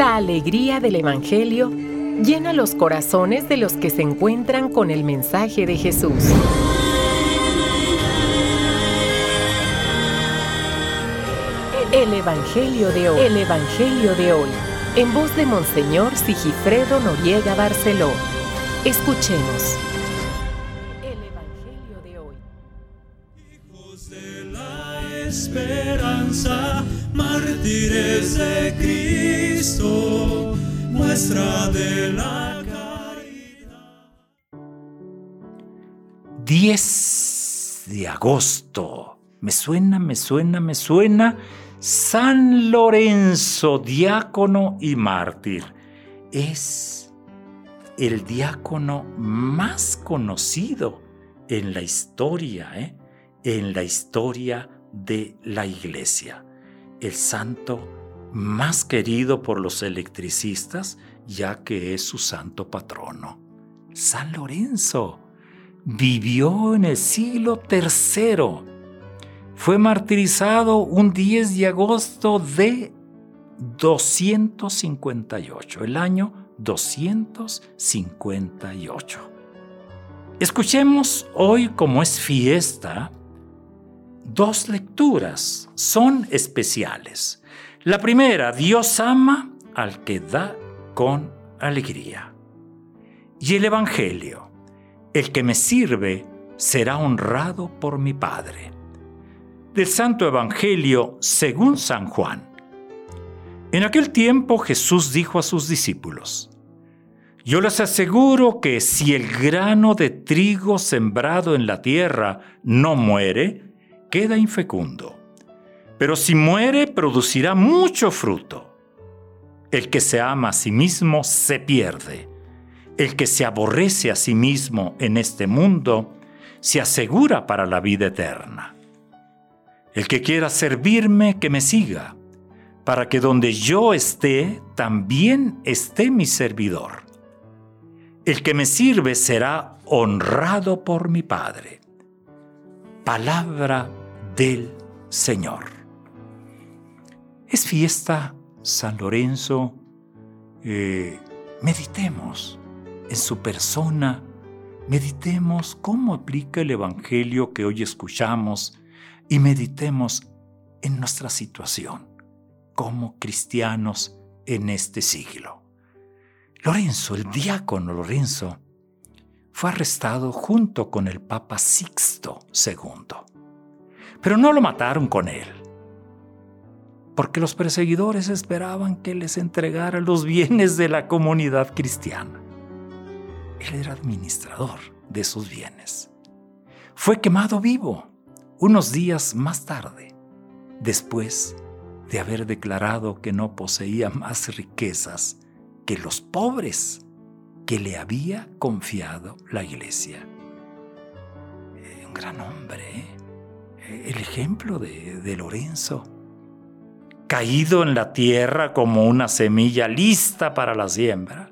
La alegría del Evangelio llena los corazones de los que se encuentran con el mensaje de Jesús. El Evangelio de hoy. El Evangelio de hoy. En voz de Monseñor Sigifredo Noriega Barceló. Escuchemos. El Evangelio de hoy. Hijos de la esperanza, mártires de Cristo, muestra de la caridad. 10 de agosto. Me suena. San Lorenzo, diácono y mártir. Es el diácono más conocido en la historia, en la historia de la Iglesia. El santo más querido por los electricistas, ya que es su santo patrono. San Lorenzo vivió en el siglo III. Fue martirizado un 10 de agosto de 258, el año 258. Escuchemos hoy, como es fiesta, 2 lecturas. Son especiales. La primera, Dios ama al que da con alegría. Y el Evangelio, el que me sirve será honrado por mi Padre. Del Santo Evangelio según San Juan. En aquel tiempo Jesús dijo a sus discípulos: Yo les aseguro que si el grano de trigo sembrado en la tierra no muere, queda infecundo. Pero si muere, producirá mucho fruto. El que se ama a sí mismo se pierde. El que se aborrece a sí mismo en este mundo se asegura para la vida eterna. El que quiera servirme, que me siga, para que donde yo esté, también esté mi servidor. El que me sirve será honrado por mi Padre. Palabra del Señor. Es fiesta San Lorenzo. Meditemos en su persona. Meditemos cómo aplica el Evangelio que hoy escuchamos. Y meditemos en nuestra situación como cristianos en este siglo. Lorenzo, el diácono Lorenzo, fue arrestado junto con el Papa Sixto II. Pero no lo mataron con él, porque los perseguidores esperaban que les entregara los bienes de la comunidad cristiana. Él era administrador de esos bienes. Fue quemado vivo unos días más tarde, después de haber declarado que no poseía más riquezas que los pobres que le había confiado la Iglesia. Un gran hombre, el ejemplo de Lorenzo, caído en la tierra como una semilla lista para la siembra,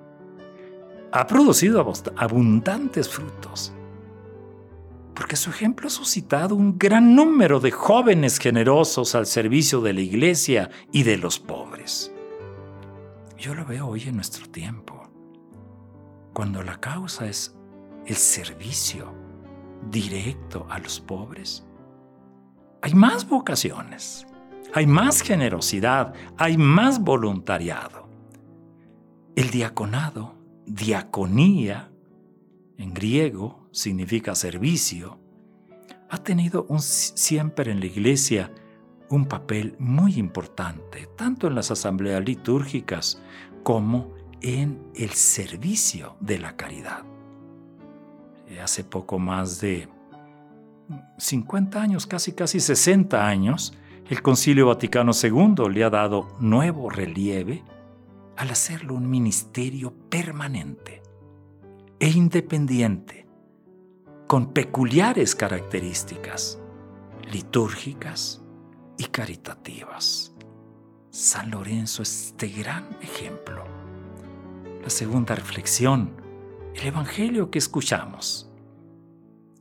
ha producido abundantes frutos. Porque su ejemplo ha suscitado un gran número de jóvenes generosos al servicio de la Iglesia y de los pobres. Yo lo veo hoy en nuestro tiempo, cuando la causa es el servicio directo a los pobres. Hay más vocaciones, hay más generosidad, hay más voluntariado. El diaconado, diaconía, en griego, significa servicio, ha tenido siempre en la Iglesia un papel muy importante, tanto en las asambleas litúrgicas como en el servicio de la caridad. Hace poco más de 50 años, casi 60 años, el Concilio Vaticano II le ha dado nuevo relieve al hacerlo un ministerio permanente e independiente, con peculiares características litúrgicas y caritativas. San Lorenzo es este gran ejemplo. La segunda reflexión, el Evangelio que escuchamos.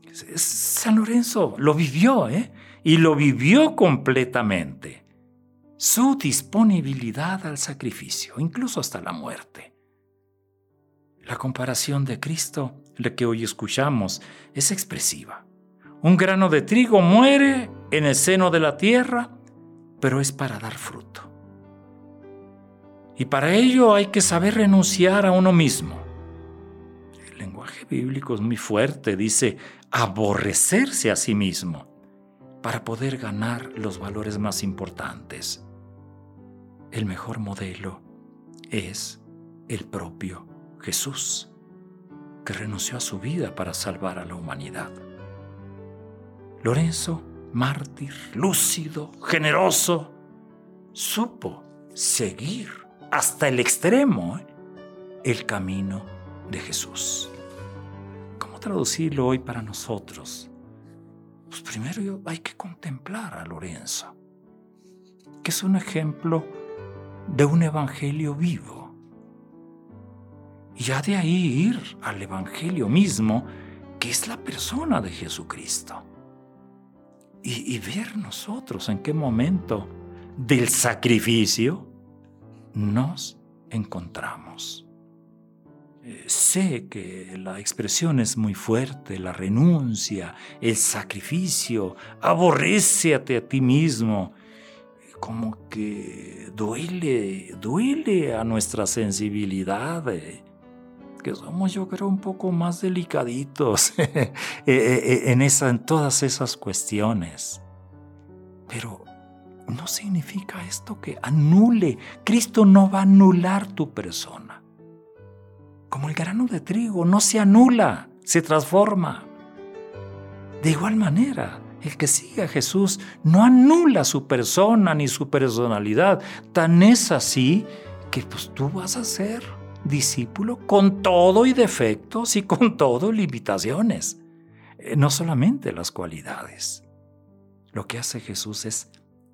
San Lorenzo lo vivió, y lo vivió completamente. su disponibilidad al sacrificio, incluso hasta la muerte. La comparación de Cristo, la que hoy escuchamos, es expresiva. Un grano de trigo muere en el seno de la tierra, pero es para dar fruto. Y para ello hay que saber renunciar a uno mismo. El lenguaje bíblico es muy fuerte, dice aborrecerse a sí mismo para poder ganar los valores más importantes. El mejor modelo es el propio Jesús, que renunció a su vida para salvar a la humanidad. Lorenzo, mártir, lúcido, generoso, supo seguir hasta el extremo el camino de Jesús. ¿Cómo traducirlo hoy para nosotros? Pues primero hay que contemplar a Lorenzo, que es un ejemplo de un evangelio vivo. Y ya de ahí ir al evangelio mismo, que es la persona de Jesucristo. Y ver nosotros en qué momento del sacrificio nos encontramos. Sé que la expresión es muy fuerte, la renuncia, el sacrificio, aborrécete a ti mismo, como que duele a nuestra sensibilidad, que somos, yo creo, un poco más delicaditos en todas esas cuestiones. Pero no significa esto que anule. Cristo no va a anular tu persona. Como el grano de trigo, no se anula, se transforma. De igual manera, el que sigue a Jesús no anula su persona ni su personalidad. Tan es así que pues tú vas a ser discípulo con todo y defectos y con todo limitaciones. No solamente las cualidades. Lo que hace Jesús es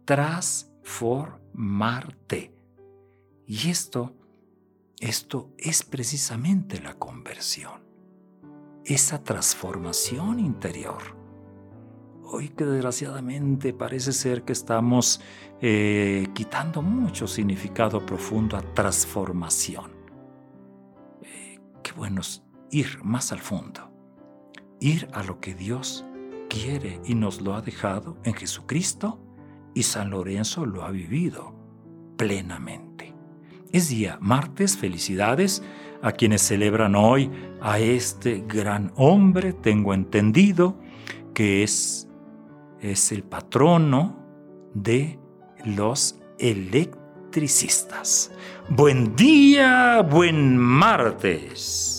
transformarte. Y esto es precisamente la conversión. Esa transformación interior. Hoy que desgraciadamente parece ser que estamos quitando mucho significado profundo a transformación. Qué bueno es ir más al fondo, ir a lo que Dios quiere y nos lo ha dejado en Jesucristo, y San Lorenzo lo ha vivido plenamente. Es día martes, felicidades a quienes celebran hoy a este gran hombre. Tengo entendido que es el patrono de los electricistas. Buen día, buen martes.